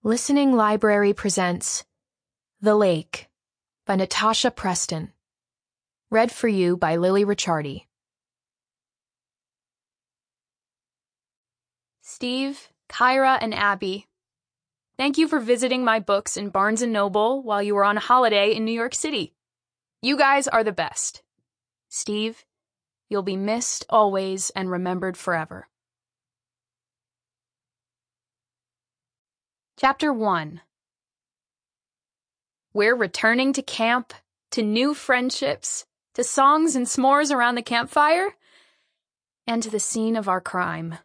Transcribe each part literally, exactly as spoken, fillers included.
Listening Library presents The Lake by Natasha Preston. Read for you by Lily Ricciardi. Steve, Kyra, and Abby, thank you for visiting my books in Barnes and Noble while you were on holiday in New York City. You guys are the best. Steve, you'll be missed always and remembered forever. Chapter one. We're returning to camp, to new friendships, to songs and s'mores around the campfire, and to the scene of our crime.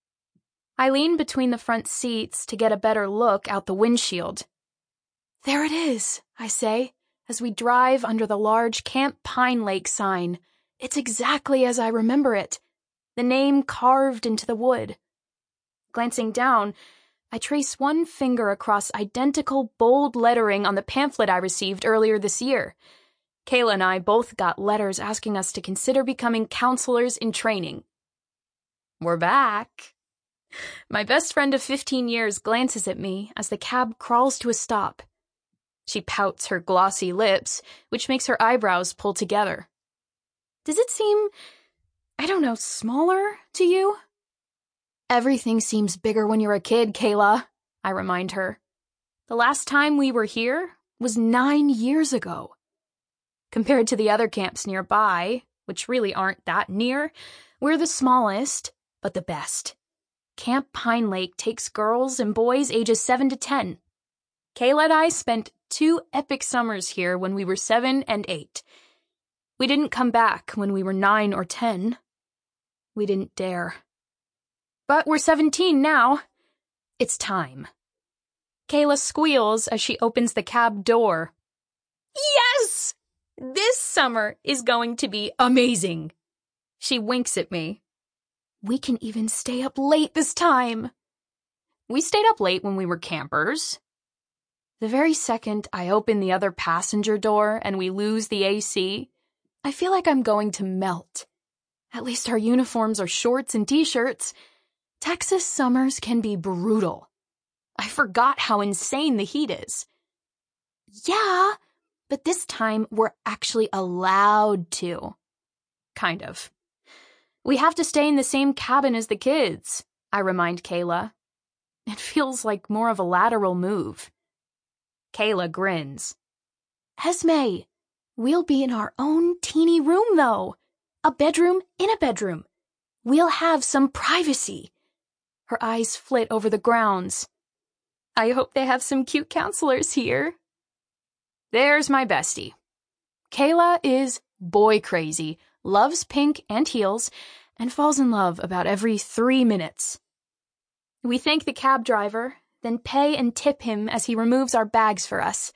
I lean between the front seats to get a better look out the windshield. There it is, I say, as we drive under the large Camp Pine Lake sign. It's exactly as I remember it, the name carved into the wood. Glancing down, I trace one finger across identical bold lettering on the pamphlet I received earlier this year. Kayla and I both got letters asking us to consider becoming counselors in training. We're back. My best friend of fifteen years glances at me as the cab crawls to a stop. She pouts her glossy lips, which makes her eyebrows pull together. Does it seem, I don't know, smaller to you? Everything seems bigger when you're a kid, Kayla, I remind her. The last time we were here was nine years ago. Compared to the other camps nearby, which really aren't that near, we're the smallest, but the best. Camp Pine Lake takes girls and boys ages seven to ten. Kayla and I spent two epic summers here when we were seven and eight. We didn't come back when we were nine or ten. We didn't dare. But we're seventeen now. It's time. Kayla squeals as she opens the cab door. Yes! This summer is going to be amazing. She winks at me. We can even stay up late this time. We stayed up late when we were campers. The very second I open the other passenger door and we lose the A C, I feel like I'm going to melt. At least our uniforms are shorts and t-shirts. Texas summers can be brutal. I forgot how insane the heat is. Yeah, but this time we're actually allowed to. Kind of. We have to stay in the same cabin as the kids, I remind Kayla. It feels like more of a lateral move. Kayla grins. Esme, we'll be in our own teeny room, though. A bedroom in a bedroom. We'll have some privacy. Her eyes flit over the grounds. I hope they have some cute counselors here. There's my bestie. Kayla is boy crazy, loves pink and heels, and falls in love about every three minutes. We thank the cab driver, then pay and tip him as he removes our bags for us.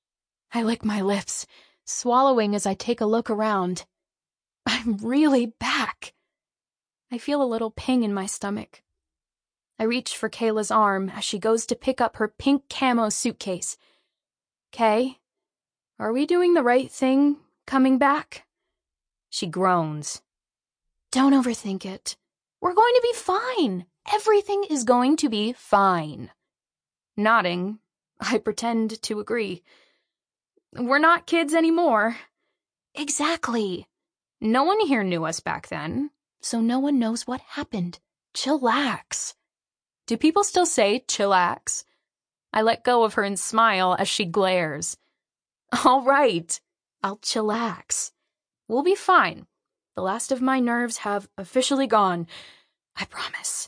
I lick my lips, swallowing as I take a look around. I'm really back. I feel a little ping in my stomach. I reach for Kayla's arm as she goes to pick up her pink camo suitcase. Kay, are we doing the right thing, coming back? She groans. Don't overthink it. We're going to be fine. Everything is going to be fine. Nodding, I pretend to agree. We're not kids anymore. Exactly. No one here knew us back then, so no one knows what happened. Chillax. Do people still say chillax? I let go of her and smile as she glares. All right, I'll chillax. We'll be fine. The last of my nerves have officially gone. I promise.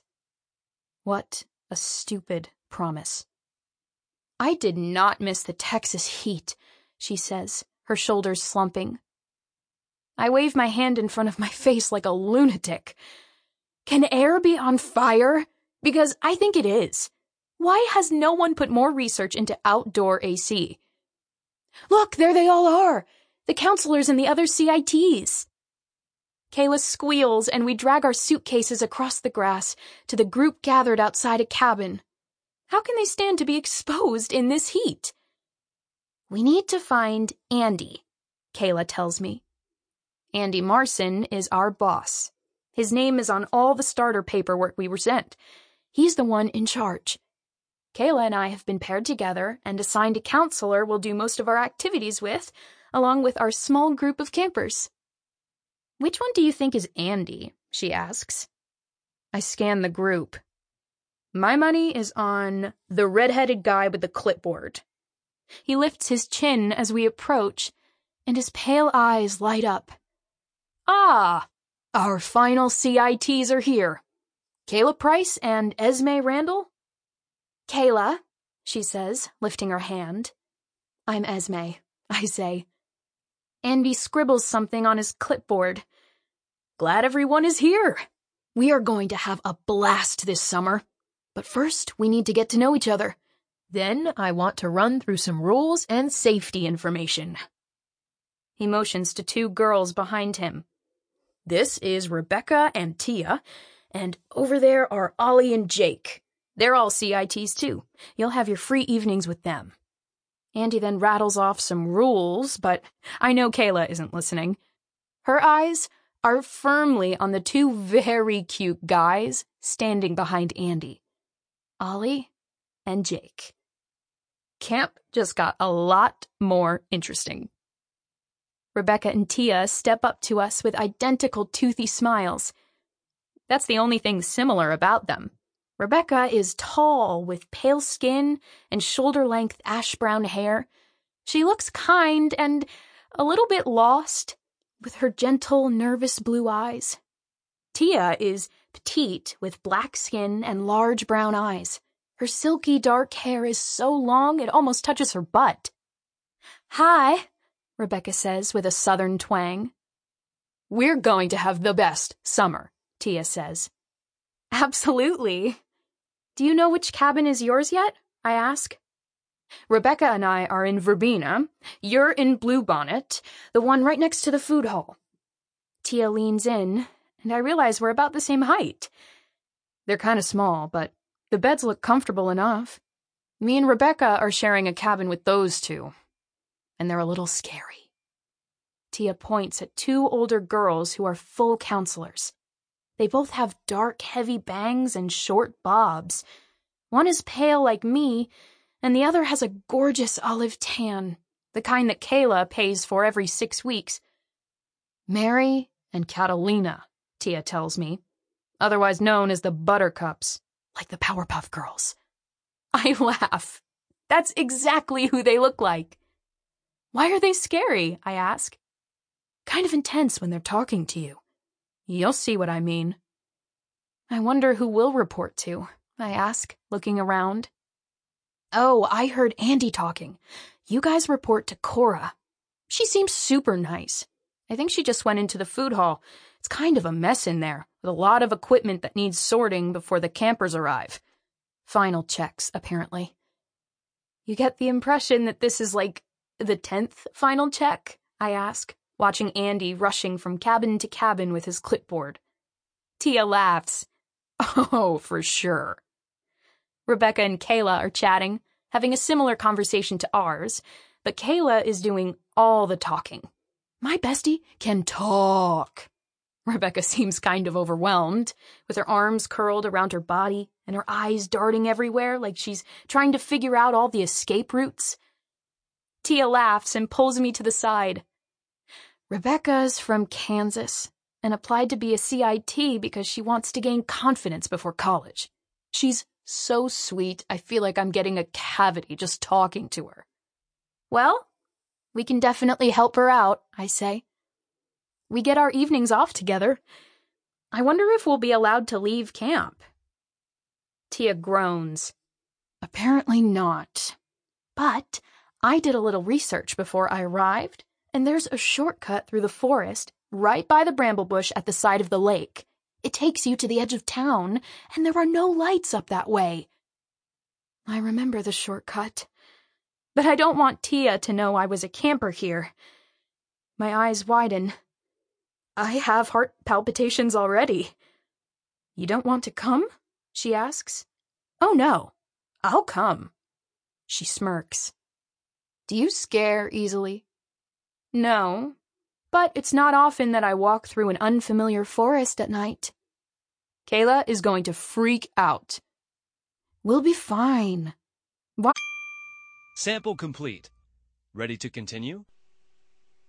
What a stupid promise. I did not miss the Texas heat, she says, her shoulders slumping. I wave my hand in front of my face like a lunatic. Can air be on fire? Because I think it is. Why has no one put more research into outdoor A C? Look, there they all are. The counselors and the other C I Ts. Kayla squeals and we drag our suitcases across the grass to the group gathered outside a cabin. How can they stand to be exposed in this heat? We need to find Andy, Kayla tells me. Andy Marson is our boss. His name is on all the starter paperwork we were sent. He's the one in charge. Kayla and I have been paired together and assigned a counselor we'll do most of our activities with, along with our small group of campers. Which one do you think is Andy? She asks. I scan the group. My money is on the red-headed guy with the clipboard. He lifts his chin as we approach, and his pale eyes light up. Ah, our final C I Ts are here. Kayla Price and Esme Randall? Kayla, she says, lifting her hand. I'm Esme, I say. Andy scribbles something on his clipboard. Glad everyone is here. We are going to have a blast this summer. But first, we need to get to know each other. Then I want to run through some rules and safety information. He motions to two girls behind him. This is Rebecca and Tia, and over there are Ollie and Jake. They're all C I Ts too. You'll have your free evenings with them. Andy then rattles off some rules, but I know Kayla isn't listening. Her eyes are firmly on the two very cute guys standing behind Andy. Ollie and Jake. Camp just got a lot more interesting. Rebecca and Tia step up to us with identical toothy smiles. That's the only thing similar about them. Rebecca is tall with pale skin and shoulder-length ash-brown hair. She looks kind and a little bit lost, with her gentle, nervous blue eyes. Tia is petite with black skin and large brown eyes. Her silky dark hair is so long it almost touches her butt. Hi, Rebecca says with a southern twang. We're going to have the best summer, Tia says. Absolutely. Do you know which cabin is yours yet? I ask. Rebecca and I are in Verbena. You're in Bluebonnet, the one right next to the food hall. Tia leans in, and I realize we're about the same height. They're kind of small, but the beds look comfortable enough. Me and Rebecca are sharing a cabin with those two, and they're a little scary. Tia points at two older girls who are full counselors. They both have dark, heavy bangs and short bobs. One is pale like me, and the other has a gorgeous olive tan, the kind that Kayla pays for every six weeks. Mary and Catalina, Tia tells me, otherwise known as the Buttercups, like the Powerpuff Girls. I laugh. That's exactly who they look like. Why are they scary? I ask. Kind of intense when they're talking to you. You'll see what I mean. I wonder who we'll report to, I ask, looking around. Oh, I heard Andy talking. You guys report to Cora. She seems super nice. I think she just went into the food hall. It's kind of a mess in there, with a lot of equipment that needs sorting before the campers arrive. Final checks, apparently. You get the impression that this is like the tenth final check? I ask, watching Andy rushing from cabin to cabin with his clipboard. Tia laughs. Oh, for sure. Rebecca and Kayla are chatting, having a similar conversation to ours, but Kayla is doing all the talking. My bestie can talk. Rebecca seems kind of overwhelmed, with her arms curled around her body and her eyes darting everywhere like she's trying to figure out all the escape routes. Tia laughs and pulls me to the side. Rebecca's from Kansas and applied to be a C I T because she wants to gain confidence before college. She's so sweet, I feel like I'm getting a cavity just talking to her. Well, we can definitely help her out, I say. We get our evenings off together. I wonder if we'll be allowed to leave camp. Tia groans. Apparently not. But I did a little research before I arrived, and there's a shortcut through the forest right by the bramble bush at the side of the lake. It takes you to the edge of town, and there are no lights up that way. I remember the shortcut, but I don't want Tia to know I was a camper here. My eyes widen. I have heart palpitations already. You don't want to come? She asks. Oh no, I'll come. She smirks. Do you scare easily? No, but it's not often that I walk through an unfamiliar forest at night. Kayla is going to freak out. We'll be fine, What? Sample complete. Ready to continue?